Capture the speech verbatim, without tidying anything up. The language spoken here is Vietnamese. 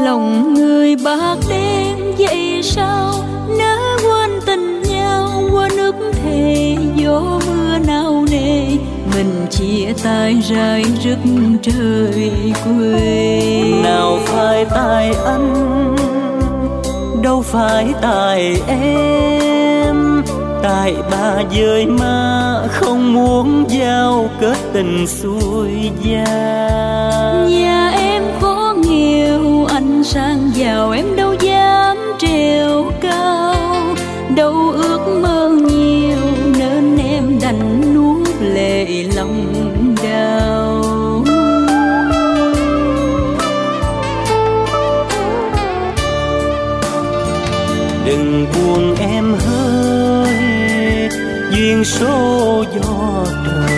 Lòng người bạc đen vậy sao, nỡ quên tình nhau qua nước thề gió mưa nao nề. Mình chia tay rải rứt trời quê. Nào phải tại anh, đâu phải tại em, tại ba dời má không muốn giao kết tình xuôi gia. Nhà em có nghèo, anh sang giàu em đâu dám trèo cao, đâu ước mơ nhiều nên em đành nuốt lệ lòng đau. Đừng buồn em ơi, duyên số do trời